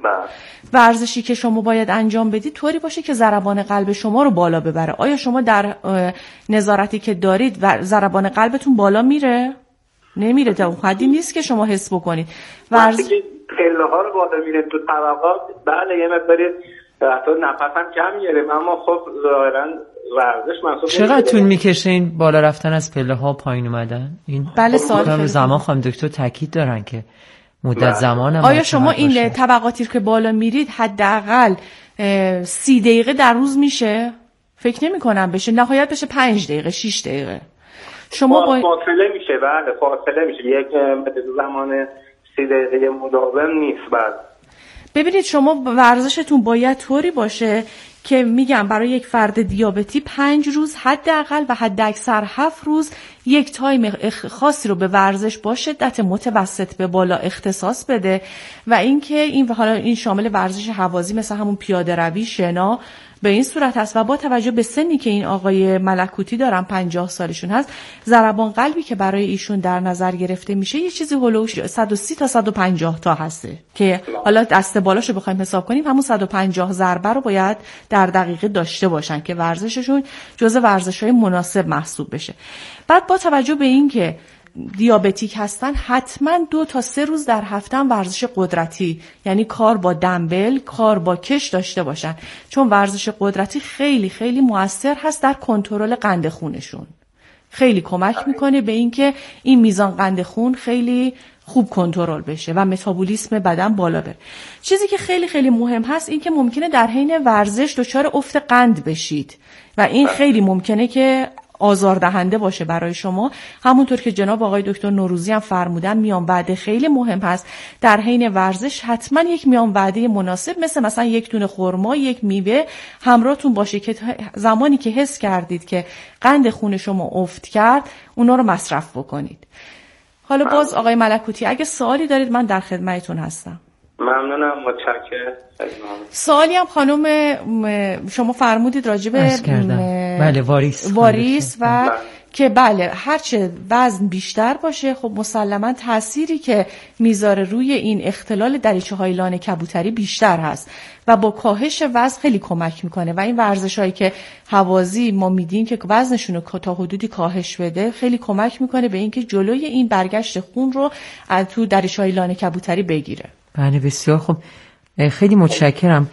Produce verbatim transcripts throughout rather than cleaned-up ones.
ورزشی که شما باید انجام بدید طوری باشه که ضربان قلب شما رو بالا ببره. آیا شما در نظارتی که دارید ضربان قلبتون بالا میره؟ نمیره، تا اون حدی نیست که شما حس بکنید. ورز... وقتی پله ها رو بالا میره تو طبقات، بله یه مقداری حتی نفسم کم گرفت، اما خب ظاهرا ورزش محسوب نمیشه. چقدر طول میکشه این بالا رفتن از پله ها پایین اومدن؟ این بله سال زمان خانم دکتر تاکید دارن که مدت زمان. آیا شما این طبقاتی که بالا میرید حداقل سی دقیقه در روز میشه؟ فکر نمی کنم بشه، نهایت بشه پنج دقیقه شش دقیقه. شما با... فاصله میشه، بله فاصله میشه، یک زمان سی دقیقه مداوم نیست. بعد ببینید شما ورزشتون باید طوری باشه که میگم برای یک فرد دیابتی پنج روز حداقل و حد اکثر هفت روز یک تایم خاصی رو به ورزش با شدت متوسط به بالا اختصاص بده و اینکه این حالا این شامل ورزش هوازی مثل همون پیاده روی، شنا به این صورت هست و با توجه به سنی که این آقای ملکوتی دارن پنجاه سالشون هست، ضربان قلبی که برای ایشون در نظر گرفته میشه یه چیزی هولوش صد و سی تا صد و پنجاه تا هسته که حالا دست بالاشو بخوایم حساب کنیم همون صد و پنجاه ضربه رو باید در دقیقه داشته باشن که ورزششون جزء ورزش‌های مناسب محسوب بشه. بعد با توجه به این که دیابتیک هستن حتما دو تا سه روز در هفته ورزش قدرتی، یعنی کار با دمبل، کار با کش داشته باشن، چون ورزش قدرتی خیلی خیلی مؤثر هست در کنترل قند خونشون. خیلی کمک میکنه به این که این میزان قند خون خیلی خوب کنترل بشه و متابولیسم بدن بالا بره. چیزی که خیلی خیلی مهم هست این که ممکنه در حین ورزش دچار افت قند بشید و این خیلی ممکنه که آزاردهنده باشه برای شما. همونطور که جناب آقای دکتر نوروزی هم فرمودن میان وعده خیلی مهم هست. در حین ورزش حتما یک میان وعده مناسب مثل مثلا یک دونه خرما، یک میوه همراهتون باشه که زمانی که حس کردید که قند خون شما افت کرد اونا رو مصرف بکنید. حالا باز آقای ملکوتی اگه سوالی دارید من در خدمتتون هستم. ممنونم، متشکرم. سوالی هم خانم شما فرمودید راجع به بله واریس واریس و بله. که بله هرچه وزن بیشتر باشه خب مسلما تأثیری که میذاره روی این اختلال دریچه های لانه کبوتری بیشتر هست و با کاهش وزن خیلی کمک میکنه و این ورزشایی که هوازی ما میدیم که وزنشون رو تا حدودی کاهش بده خیلی کمک میکنه به اینکه جلوی این برگشت خون رو از تو دریچه های لانه کبوتری بگیره. بله بسیار خوب، خیلی متشکرم.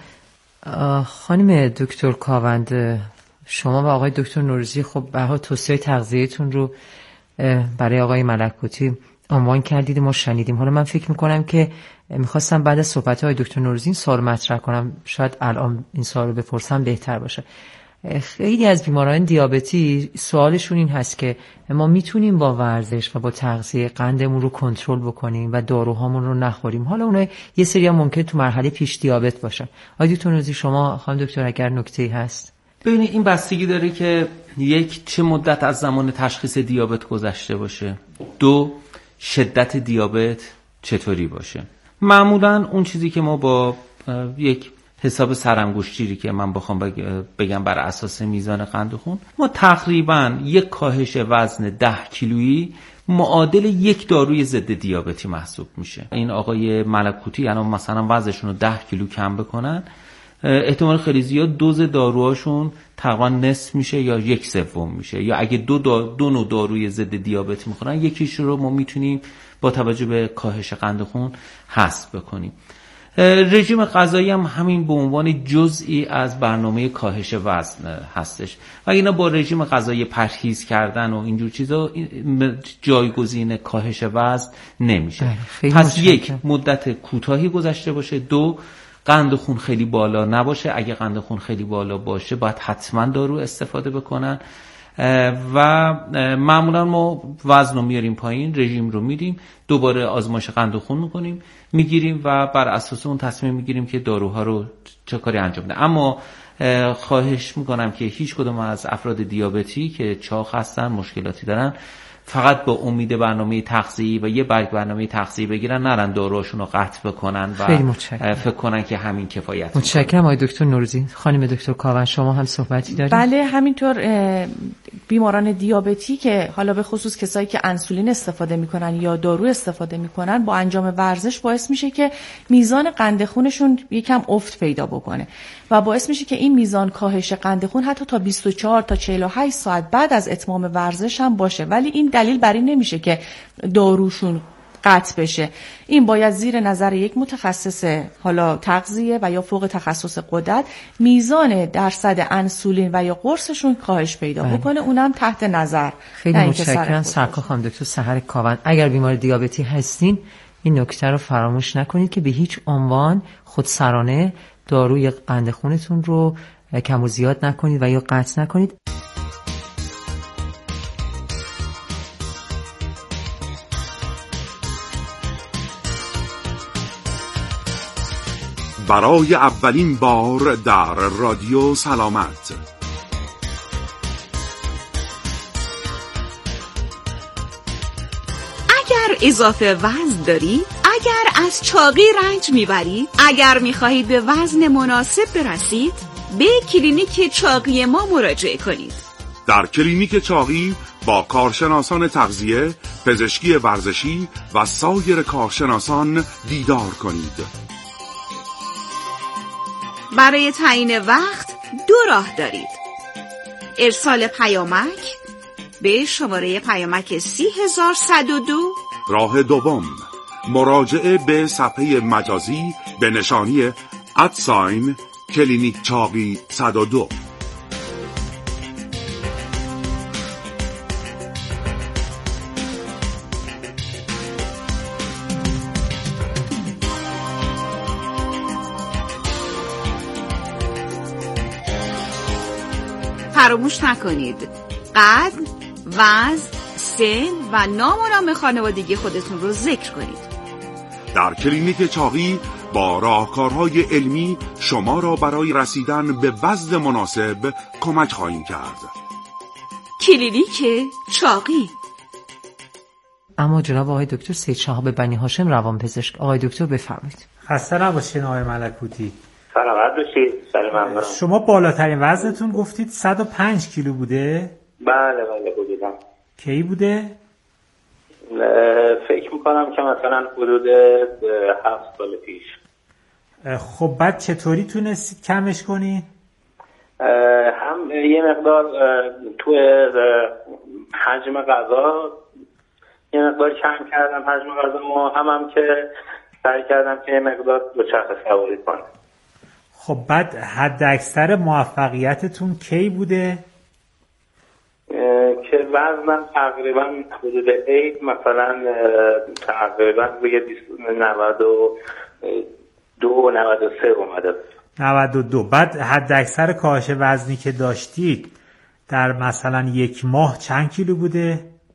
خانم دکتر کاوند، شما و آقای دکتر نوروزی خب به هر توصیه تغذیه‌تون رو برای آقای ملکوتی عنوان کردید، ما شنیدیم. حالا من فکر میکنم که میخواستم بعد از صحبت های دکتر نوروزی این سوال مطرح کنم، شاید الان این سوال رو بپرسم بهتر باشه. خیلی از بیماران دیابتی سوالشون این هست که ما میتونیم با ورزش و با تغذیه قندمون رو کنترل بکنیم و داروهامون رو نخوریم. حالا اونها یه سری هم ممکن تو مرحله پیش دیابت باشن. آقای دکتر نوروزی شما خانم دکتر اگر نکته‌ای هست؟ ببینید این بستگی داره که یک چه مدت از زمان تشخیص دیابت گذشته باشه، دو شدت دیابت چطوری باشه. معمولا اون چیزی که ما با یک حساب سرانگشتی که من بخوام بگم بر اساس میزان قند خون، ما تقریبا یک کاهش وزن ده کیلویی معادل یک داروی ضد دیابتی محسوب میشه. این آقای ملکوتی الان مثلا وزنشون رو ده کیلو کم بکنن، احتمال خیلی زیاد دوز داروهاشون تقریبا نصف میشه یا یک سوم میشه، یا اگه دو, دا دو نوع داروی ضد دیابت میخورن یکیش رو ما میتونیم با توجه به کاهش قند خون حذف بکنیم. رژیم غذایی هم همین به عنوان جزئی از برنامه کاهش وزن هستش و اینا با رژیم غذایی پرهیز کردن و اینجور چیزا جایگزین کاهش وزن نمیشه. پس یک مدت کوتاهی گذشته باشه، دو قند خون خیلی بالا نباشه. اگه قند خون خیلی بالا باشه باید حتما دارو استفاده بکنن و معمولا ما وزن رو میاریم پایین، رژیم رو میدیم، دوباره آزمایش قند خون میکنیم میگیریم و بر اساس اون تصمیم میگیریم که داروها رو چه کاری انجام بده. اما خواهش میکنم که هیچ کدوم از افراد دیابتی که چاق هستن، مشکلاتی دارن، فقط به امید برنامه تغذیه‌ای و یه برگ برنامه تغذیه‌ای بگیرن، نرن داروهاشون رو قطع بکنن و فکر کنن که همین کفایت. متشکرم آقای دکتر نوروزی. خانم دکتر کاون شما هم صحبتی دارید؟ بله، همینطور بیماران دیابتی که حالا به خصوص کسایی که انسولین استفاده میکنن یا دارو استفاده میکنن با انجام ورزش باعث میشه که میزان قند خونشون یکم افت پیدا بکنه و باعث میشه که این میزان کاهش قند خون حتی تا بیست و چهار تا چهل و هشت ساعت بعد از اتمام ورزش هم باشه. ولی این دلیل بر این نمیشه که داروشون قطع بشه. این باید زیر نظر یک متخصص حالا تغذیه و یا فوق تخصص غدد میزان درصد انسولین و یا قرصشون کاهش پیدا بکنه، اونم تحت نظر. خیلی متشکرم سرکار خانم دکتر سحر کاون. اگر بیمار دیابتی هستین این نکته رو فراموش نکنید که به هیچ عنوان خودسرانه داروی قند خونتون رو کم و زیاد نکنید و یا قطع نکنید. برای اولین بار در رادیو سلامت اگر اضافه وزن دارید، اگر از چاقی رنج میبرید، اگر میخواهید به وزن مناسب برسید، به کلینیک چاقی ما مراجعه کنید. در کلینیک چاقی با کارشناسان تغذیه، پزشکی ورزشی و سایر کارشناسان دیدار کنید. برای تعیین وقت دو راه دارید: ارسال پیامک به شماره پیامک سی هزار صد و دو. راه دوم مراجعه به صفحه مجازی به نشانی ادساین کلینیک چاقی صد و دو. فراموش نکنید قد، وزن، سن و نام و نام خانوادگی خودتون رو ذکر کنید. در کلینیک چاقی با راهکارهای علمی شما را برای رسیدن به وزن مناسب کمک خواهیم کرد. کلینیک چاقی. اما جناب آقای دکتر سید شهاب بنی هاشم روانپزشک، آقای دکتر بفرمایید. خسته نباشین آقای ملکوتی. سلامت باشید. سلام. شما بالاترین وزنتون گفتید صد و پنج کیلو بوده؟ بله بله بودم. کی بوده؟ فکر میکنم که مثلا حدود هفت سال پیش. خب بعد چطوری تونستید کمش کنی؟ هم یه مقدار تو حجم غذا یه مقدار کم کردم حجم غذا ما، هم هم که سعی کردم که یه مقدار دوچرخه سواری کنم. خب بعد حد اکثر موفقیتتون کی بوده؟ که وزنم تقریبا حدود عید مثلا تقریبا روی نود و دو نود و سه اومده. نود و دو. بعد حد اکثر کاهش وزنی که داشتید در مثلا یک ماه چند کیلو بوده؟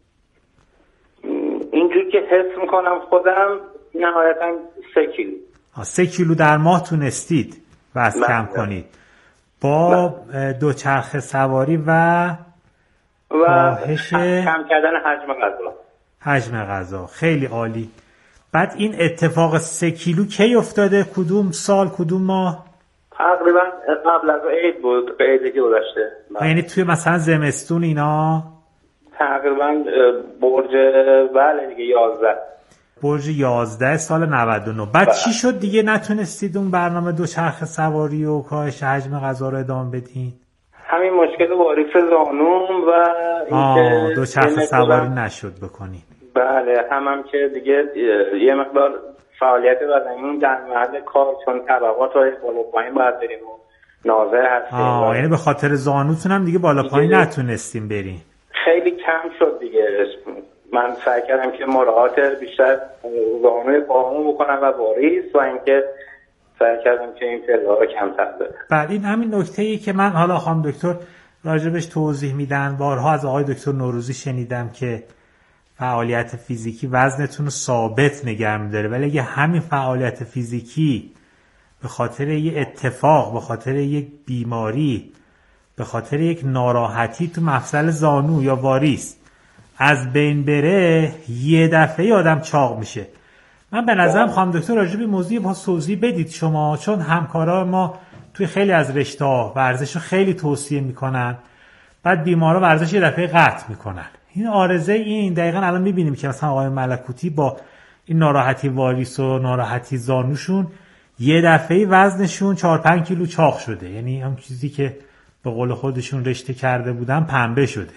اینجور که حس میکنم خودم نهایتا سه کیلو. سه کیلو در ماه تونستید وزن کم کنید با دوچرخه سواری و و کاهش کم کردن حجم غذا. حجم غذا خیلی عالی. بعد این اتفاق سه کیلو کی افتاده؟ کدوم سال کدوم ماه؟ تقریبا قبل از عید بود، عیدی که گذشته. یعنی توی مثلا زمستون اینا؟ تقریبا برج بله دیگه یازده. برج یازده سال نود و نه. بعد چی شد دیگه نتونستید اون برنامه دوچرخه سواری و کاهش حجم غذا رو ادامه بدین؟ همین مشکل واریس زانوم و اینکه دوچرخه سواری نشد بکنین. بله هم هم که دیگه یه مقدار فعالیت بدنیمون در محل کار چون طبقات رو بالا پایین باید بریم و نازه هستیم. آه یعنی به خاطر زانوتون هم دیگه بالا پایین نتونستیم بریم. خیلی کم شد دیگه. من سعی کردم که مراعات بیشتر زانوی پاهمون بکنم و واریس و اینکه سعی کردم که این پله رو کمتر بدم. بعد این همین نکته‌ای که من حالا خانم دکتر راجبش توضیح میدن، بارها از آقای دکتر نوروزی شنیدم که فعالیت فیزیکی وزنتون رو ثابت نگه می‌داره، ولی اگه همین فعالیت فیزیکی به خاطر یه اتفاق، به خاطر یک بیماری، به خاطر یک ناراحتی تو مفصل زانو یا واریس از بین بره یه دفعه آدم چاق میشه. من به نظرم خانم دکتر راجع به موضوع با توضیح بدید شما، چون همکارا ما توی خیلی از رشته‌ها ورزش رو خیلی توصیه میکنن، بعد بیمارا ورزش یه دفعه قطع میکنن. این عارضه این دقیقاً الان میبینیم که مثلا آقای ملکوتی با این ناراحتی واریس و ناراحتی زانوشون یه دفعه وزنشون چهار پنج کیلو چاق شده، یعنی هم چیزی که به قول خودشون رشته کرده بودن پنبه شده.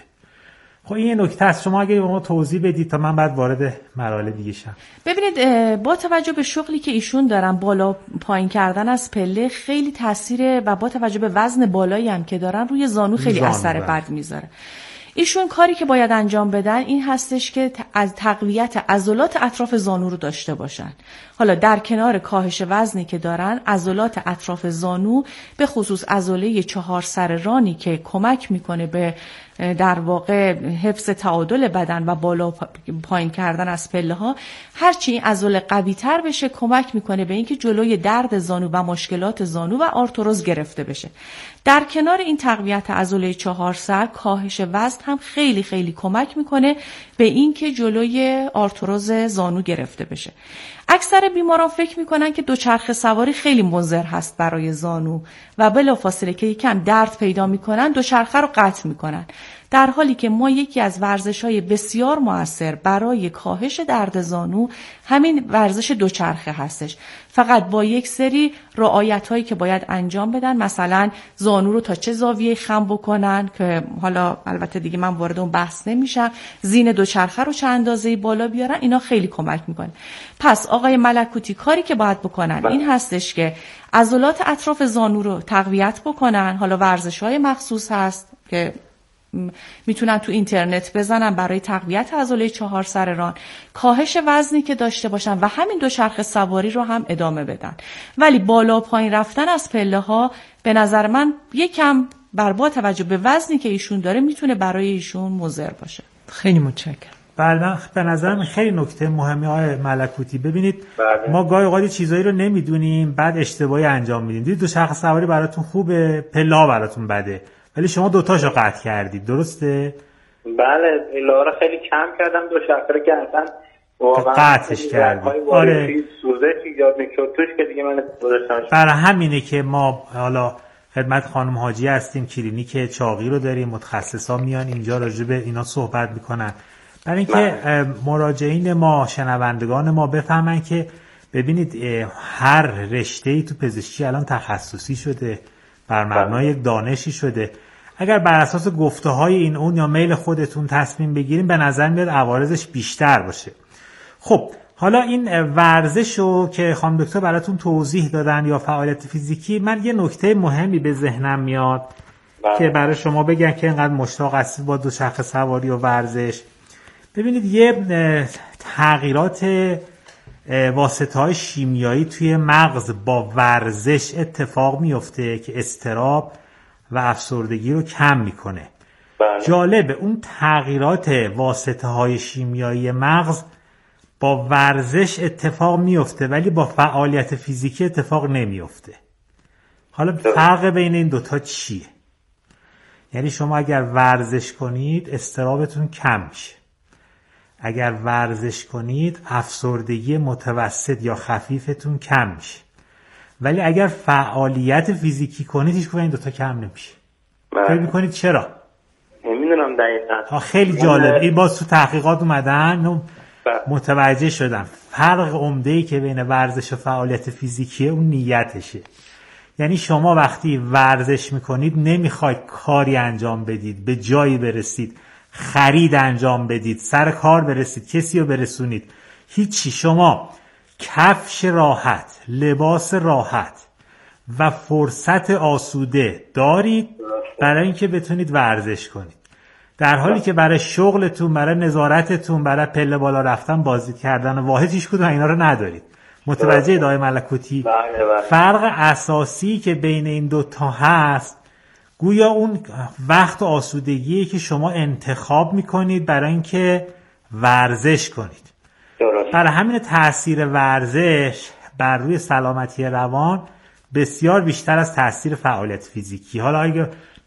خب این نکته است، شما اگه به ما توضیح بدید تا من بعد وارد مراحل دیگه شم. ببینید با توجه به شغلی که ایشون دارن، بالا پایین کردن از پله خیلی تاثیر و با توجه به وزن بالایی هم که دارن روی زانو خیلی زانو اثر بد میذاره. ایشون کاری که باید انجام بدن این هستش که از تقویت عضلات اطراف زانو رو داشته باشن. حالا در کنار کاهش وزنی که دارن، عضلات اطراف زانو به خصوص عضله چهار سر رانی که کمک میکنه به در واقع حفظ تعادل بدن و بالا پایین کردن از پله ها، هرچی این عضله قوی تر بشه کمک میکنه به اینکه جلوی درد زانو و مشکلات زانو و آرتروز گرفته بشه. در کنار این تقویت عضله چهار سر، کاهش وزن هم خیلی خیلی کمک میکنه به اینکه جلوی آرتروز زانو گرفته بشه. اکثر بیماران فکر میکنن که دوچرخه سواری خیلی مضر هست برای زانو و بلافاصله که یکم درد پیدا میکنن دوچرخه رو قطع میکنن، در حالی که ما یکی از ورزش‌های بسیار مؤثر برای کاهش درد زانو همین ورزش دوچرخه هستش. فقط با یک سری رعایت‌هایی که باید انجام بدن، مثلا زانو رو تا چه زاویه خم بکنن که حالا البته دیگه من وارد اون بحث نمیشم، زین دوچرخه رو چه اندازه‌ای بالا بیارن، اینا خیلی کمک میکنه. پس آقای ملکوتی کاری که باید بکنن این هستش که عضلات اطراف زانو رو تقویت بکنن. حالا ورزش‌های مخصوص هست که میتونن تو اینترنت بزنن برای تقویت عضله چهار سر ران، کاهش وزنی که داشته باشن و همین دوچرخه سواری رو هم ادامه بدن. ولی بالا پایین رفتن از پله ها به نظر من یکم بر با توجه به وزنی که ایشون داره میتونه برای ایشون مضر باشه. خیلی متشکرم. بله به نظرم خیلی نکته مهمی آقای ملکوتی. ببینید بله. ما گاهی اوقات چیزایی رو نمیدونیم بعد اشتباهی انجام میدیم. دید دوچرخه سواری براتون خوبه، پله ها براتون بده، ولی شما دوتاشو قطع کردید، درسته؟ بله پله رو خیلی کم کردم، دوچرخه رو گردن واقعا قطعش کردید. آره سوزش ایجاد میشد توش که دیگه من گذاشتم. برای همینه که ما حالا خدمت خانم حاجی هستیم، کلینیک چاقی رو داریم، متخصصا میان اینجا راجع به اینا صحبت میکنن برای اینکه مراجعین ما، شنوندگان ما بفهمن که ببینید هر رشته‌ای تو پزشکی الان تخصصی شده، بر مبنای یک دانشی شده. اگر بر اساس گفته های این اون یا میل خودتون تصمیم بگیریم به نظر میاد عوارضش بیشتر باشه. خب حالا این ورزش رو که خانم دکتر براتون توضیح دادن یا فعالیت فیزیکی، من یه نکته مهمی به ذهنم میاد بله. که برای شما بگم که اینقدر مشتاق هستید با دوچرخه سواری و ورزش. ببینید یه تغییرات واسطه‌های شیمیایی توی مغز با ورزش اتفاق میفته که اضطراب و افسردگی رو کم میکنه. بله. جالبه اون تغییرات واسطه‌های شیمیایی مغز با ورزش اتفاق میفته ولی با فعالیت فیزیکی اتفاق نمیفته. حالا فرق بین این دوتا چیه؟ یعنی شما اگر ورزش کنید اضطرابتون کم میشه، اگر ورزش کنید افسردگی متوسط یا خفیفتون کم میشه، ولی اگر فعالیت فیزیکی کنید هیچ کدوم این دوتا کم نمیشه. فکر میکنید چرا؟ نمیدونم دقیقاً. خیلی جالب. این باز تو تحقیقات اومدن متوجه شدم فرق عمده‌ای که بین ورزش و فعالیت فیزیکیه اون نیتشه. یعنی شما وقتی ورزش میکنید نمیخواید کاری انجام بدید، به جایی برسید، خرید انجام بدید، سر کار برسید، کسی رو برسونید، هیچی. شما کفش راحت، لباس راحت و فرصت آسوده دارید برای اینکه بتونید ورزش کنید، در حالی که برای شغلتون، برای نظارتتون، برای پله بالا رفتن، بازدید کردن واحد هیچ کدوم اینا رو ندارید. متوجه دای ملکوتی؟ فرق اساسی که بین این دوتا هست گویا اون وقت و آسودگیه که شما انتخاب میکنید برای اینکه ورزش کنید. برای همین تأثیر ورزش بر روی سلامتی روان بسیار بیشتر از تأثیر فعالیت فیزیکی. حالا اگه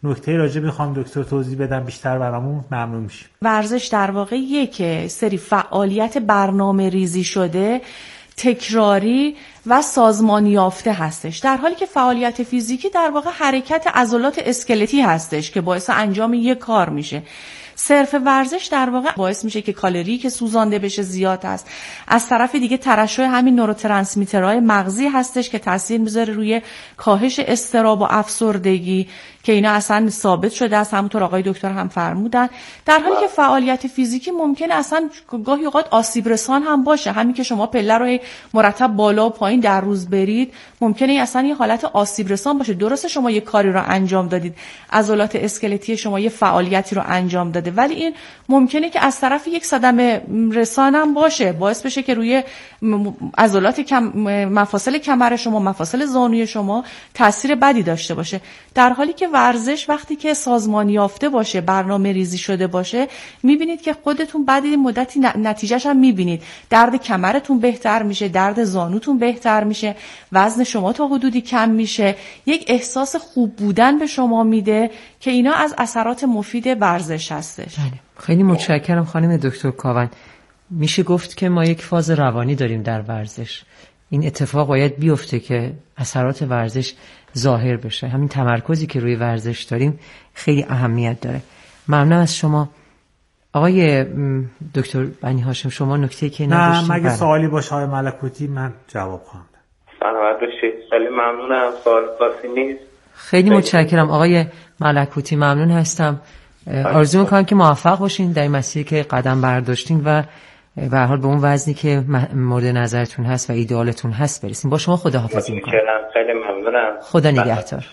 نکته راجع به خانم دکتر توضیح بدم بیشتر برامون ممنون میشیم. ورزش در واقع یک سری فعالیت برنامه ریزی شده، تکراری و سازمانی یافته هستش، در حالی که فعالیت فیزیکی در واقع حرکت عضلات اسکلتی هستش که باعث انجام یک کار میشه. صرف ورزش در واقع باعث میشه که کالری که سوزانده بشه زیاد است. از طرف دیگه ترشح همین نوروترانسمیترهای مغزی هستش که تاثیر میذاره روی کاهش اضطراب و افسردگی که اینا اصلا ثابت شده است، همونطور آقای دکتر هم فرمودن. در حالی که فعالیت فیزیکی ممکنه اصلا گاهی اوقات آسیب رسان هم باشه. همین که شما پله رو مرتب بالا و پایین در روز برید ممکنه اصلا یه حالت آسیب رسان باشه. درسته شما یه کاری رو انجام دادید، عضلات اسکلتی شما یه فعالیتی رو انجام داده، ولی این ممکنه که از طرف یک صدمه رسان هم باشه، باعث بشه که روی عضلات کم مفاصل کمر شما، مفاصل زانوی شما تاثیر بدی داشته باشه. در حالی که ورزش وقتی که سازمانی یافته باشه، برنامه ریزی شده باشه، میبینید که خودتون بعد این مدتی نتیجهش هم میبینید. درد کمرتون بهتر میشه، درد زانوتون بهتر میشه، وزن شما تا حدودی کم میشه، یک احساس خوب بودن به شما میده که اینا از اثرات مفید ورزش هستش. بله. خیلی متشکرم خانم دکتر کاوند. میشه گفت که ما یک فاز روانی داریم در ورزش. این اتفاق باید بیفته که اثرات ورزش ظاهر بشه. همین تمرکزی که روی ورزش داریم خیلی اهمیت داره. ممنون از شما آقای دکتر بنی هاشم. شما نکته که نداشتین؟ نه، مگه سوالی باشه آقای ملکوتی من جواب خواهم داد. سلامت باشید. خیلی ممنونم. سوال خاصی نیست. خیلی متشکرم آقای ملکوتی. ممنون هستم. آرزو میکنم که موفق باشین در این مسیری که قدم برداشتین و به هر حال به اون وزنی که مورد نظرتون هست و ایدئالتون هست برسین. با شما خداحافظی میکنم. خیلی ممنونم. خدا نگهدار.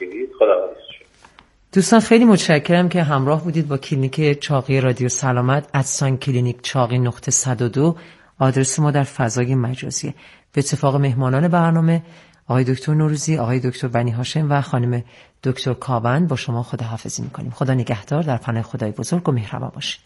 دوستان خیلی متشکرم که همراه بودید با کلینیک چاقی رادیو سلامت. ادسان کلینیک چاقی نقطه صد و دو آدرس ما در فضای مجازیه. به اتفاق مهمانان برنامه آقای دکتر نوروزی، آقای دکتر بنی هاشم و خانم دکتر کاوند با شما خداحافظی میکنیم. خدا نگهدار. در پناه خدای بزرگ و مهربان باشید.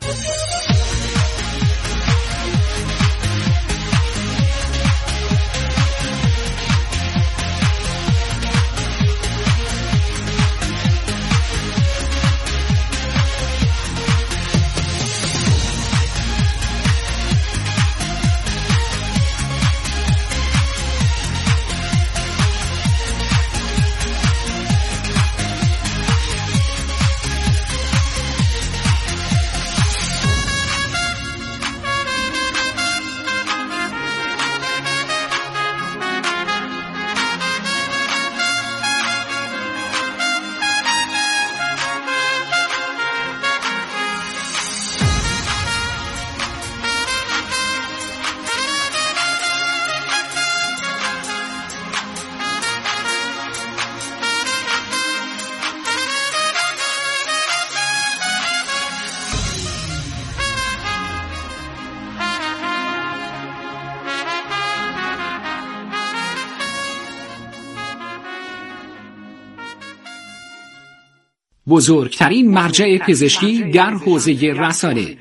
بزرگترین مرجع پزشکی در حوزه رسانه.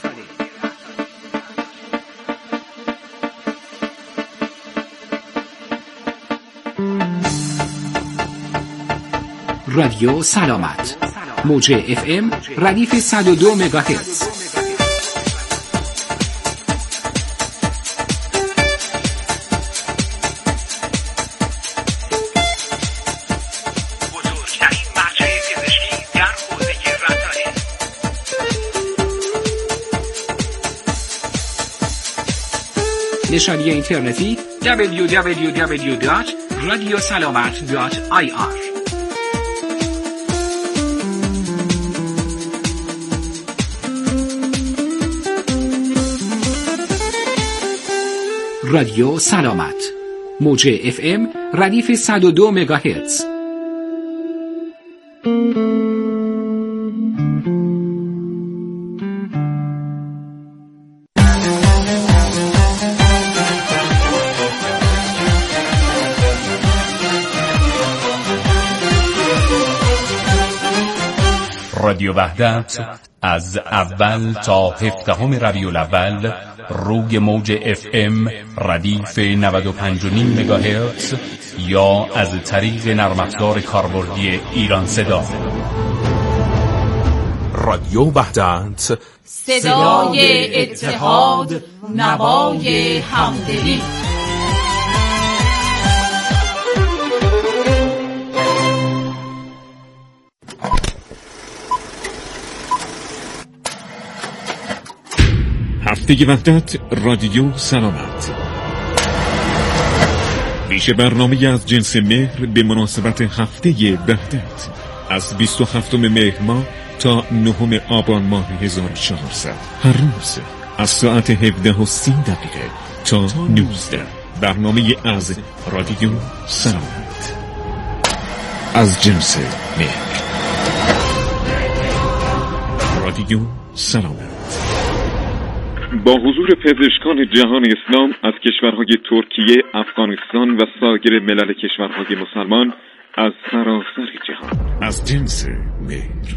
رادیو سلامت، موج اف ام ردیف صد و دو مگاهرتز. نشانی اینترنتی دبلیو دبلیو دبلیو دات رادیو سلامت دات آی آر. رادیو سلامت، موج اف ام ردیف صد و دو مگاهرتز. رادیو وحدت از اول تا هفدهم ربیع الاول روی موج اف ام ردیف نود و پنج و نیم مگاهرتز یا از طریق نرم افزار کاربردی ایران صدا. رادیو وحدت، صدای اتحاد، نوای همدلی. هفته وحدت رادیو سلامت، ویژه برنامه از جنس مهر به مناسبت هفته وحدت از بیست و هفتم مهر ماه تا نهم آبان ماه هزار و چهارصد، هر روز از ساعت هفده و سی دقیقه تا نوزده. برنامه از رادیو سلامت از جنس مهر. رادیو سلامت با حضور پزشکان جهان اسلام از کشورهای ترکیه، افغانستان و سایر ملل کشورهای مسلمان از سراسر جهان از جنس مهر.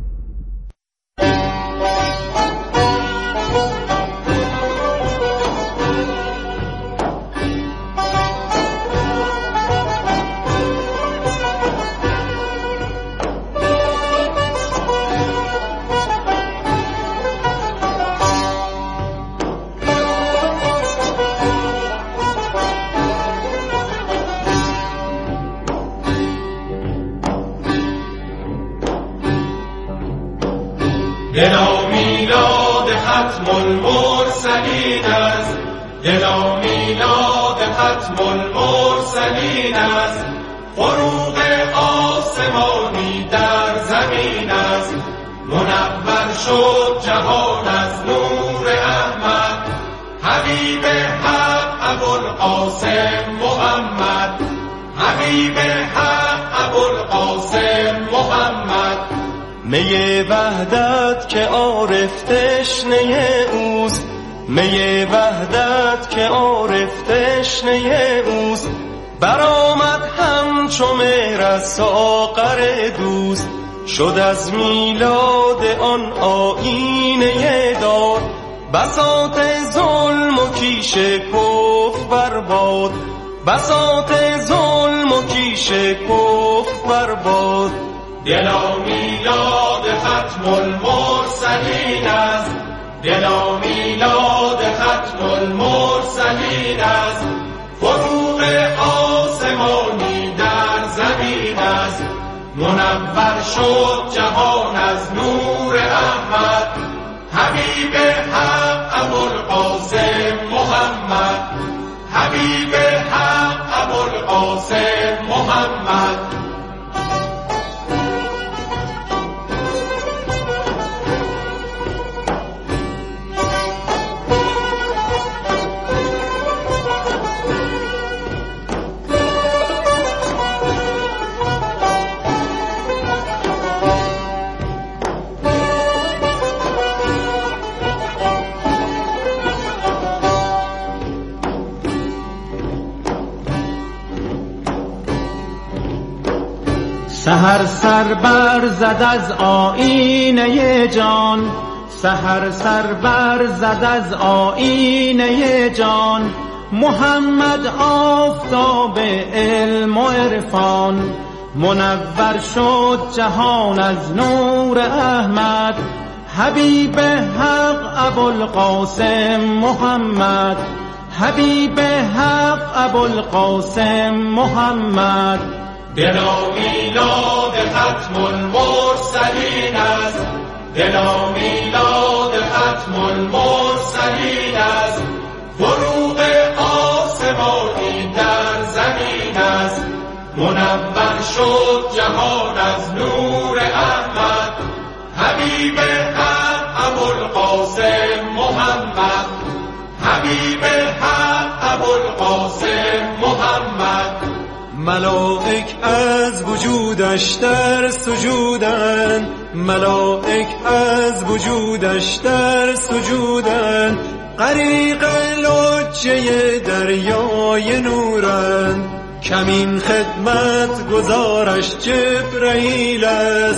دلا میلاد ختم المرسلین است، دلا میلاد ختم المرسلین است، فروغ آسمانی در زمین است، منور شد جهان از نور احمد، حبیب حق ابوالقاسم محمد، حبیب حق ابوالقاسم محمد. می وحدت که عارف تشنه اوست، می وحدت که عارف تشنه اوست، برآمد همچو مهر از ساغر دوست، شد از میلاد آن آیینه دار، بساط ظلم و کیش کفر برباد، بساط ظلم و کیش کفر برباد. دلا میلاد ختم المرسلین است، دلا میلاد ختم المرسلین است، فروغ آسمانی در زمین است، منور شد جهان از نور احمد، حبیب حق ابوالقاسم محمد، حبیب حق ابوالقاسم محمد. سحر سر بر زد از آیینه جان، سحر سر بر زد از آیینه جان، محمد آفتاب علم و عرفان، منور شد جهان از نور احمد، حبیب حق ابوالقاسم محمد، حبیب حق ابوالقاسم محمد. دلا میلاد ختم المرسلین است، دلا میلاد ختم المرسلین است، فروغ آسمانی در زمین است، منور شد جهان از نور احمد، حبیب حق ابوالقاسم محمد، حبیب حق ابوالقاسم محمد. ملائک از وجودش در سجودن، ملائک از وجودش در سجودن، غریق لجه دریای نورن، کمین خدمت گزارش جبرائیل است،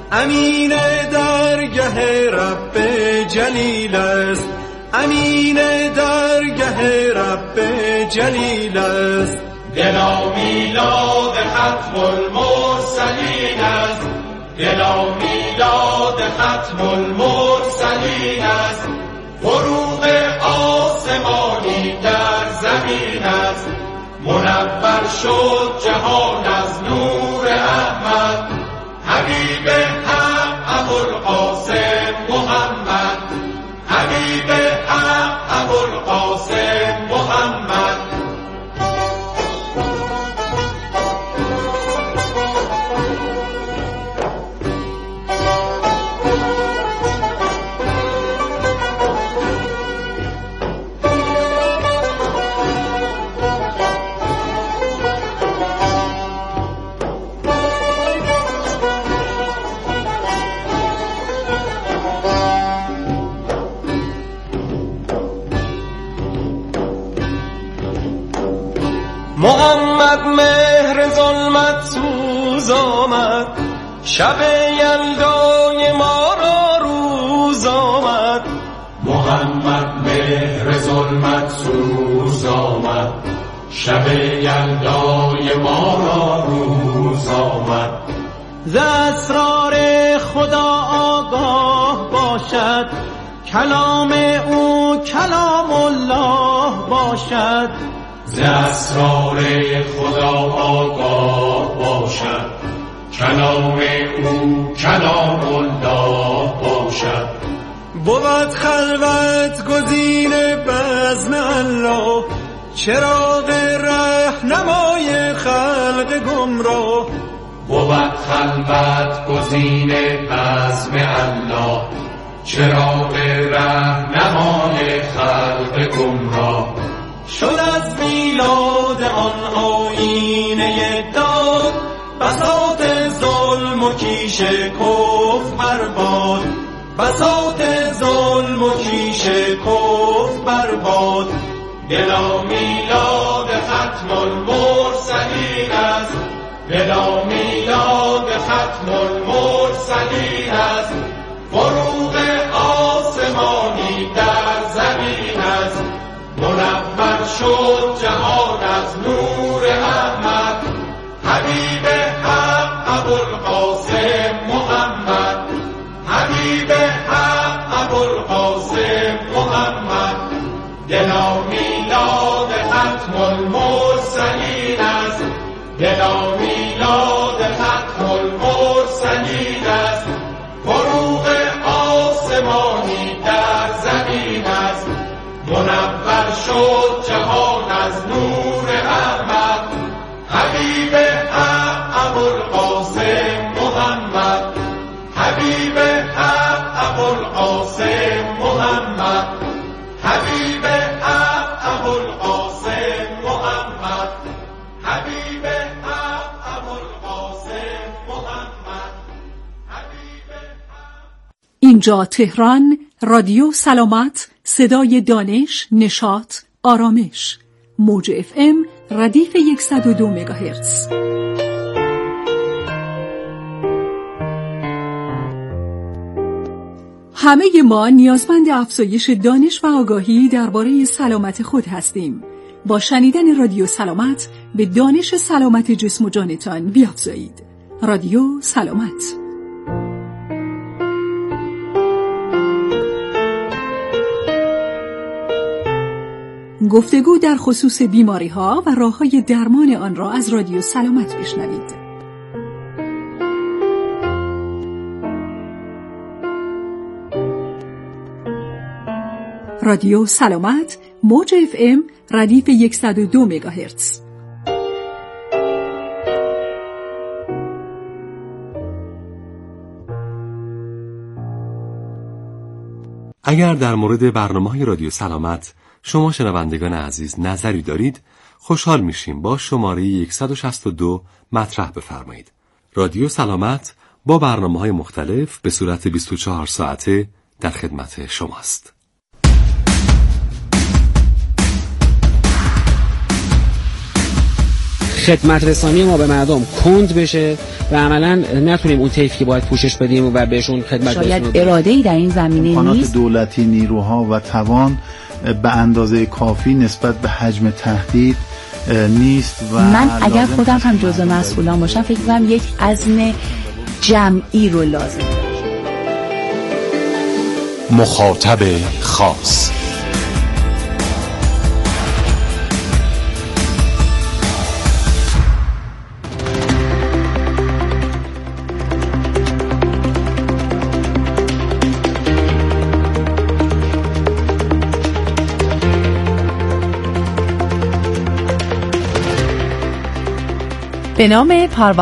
امین درگه رب جلیل است، امین درگه رب جلیل است. دلا میلاد ختم المرسلین است، دلا میلاد ختم المرسلین است. فروغ آسمانی در زمین است، منور شد جهان از نور احمد. حبیب حق ابوالقاسم محمد، حبیب حق ابوالقاسم محمد. محمد مهر ظلمت سوز آمد، شب یلدای ما را روز آمد. محمد مهر ظلمت سوز آمد، شب یلدای ما را روز آمد. ز اسرار خدا آگاه باشد، کلام او کلام الله باشد. ز اسرار خدا آگاه باشد، کلام او کلام الله باشد. بود خلوت گزین بزم الله، چراغ رهنمای خلق گمراه. بود خلوت گزین بزم الله، چراغ رهنمای خلق گمراه. شد از میلاد آن آیینه داد، بساط ظلم و کیش کفر برباد. بساط ظلم و کیش کفر برباد. دلا میلاد ختم المرسلین است، دلا میلاد ختم المرسلین است. فروغ آسمانی در زمین است، منور شد جهان از نور احمد. حبیب حق ابوالقاسم محمد، حبیب حق ابوالقاسم محمد. دلا میلاد ختم المرسلین است، دلا میلاد ختم المرسلین است. فروغ آسمانی در زمین است، منور شد جهان از نور احمد. حبیب حق ابوالقاسم محمد، حبیب حق ابوالقاسم محمد، حبیب حق ابوالقاسم محمد، حبیب حق ابوالقاسم محمد، حبیب حق. اینجا تهران، رادیو سلامت، صدای دانش، نشاط، آرامش. موج اف ام ردیف صد و دو مگاهرتز. همه ما نیازمند افزایش دانش و آگاهی درباره سلامت خود هستیم. با شنیدن رادیو سلامت به دانش سلامت جسم و جانتان بیافزایید. رادیو سلامت. گفتگو در خصوص بیماری‌ها و راه‌های درمان آن را از رادیو سلامت بشنوید. رادیو سلامت، موج اف ام ردیف صد و دو مگاهرتز. اگر در مورد برنامه‌های رادیو سلامت شما شنوندگان عزیز نظری دارید، خوشحال میشیم با شماره صد و شصت و دو مطرح بفرمایید. رادیو سلامت با برنامه‌های مختلف به صورت بیست و چهار ساعته در خدمت شماست. خدمت رسانی ما به مردم کند بشه و عملا نتونیم اون طیفی که باید پوشش بدیم و بهشون خدمت شاید رسونیم. شاید اراده‌ای در این زمینه نیست. دولتی نیروها و توان به اندازه کافی نسبت به حجم تهدید نیست و من اگر خودم هم جزء مسئولان باشم فکر می‌کنم یک عزم جمعی رو لازم داره. مخاطب خاص به نام پرواز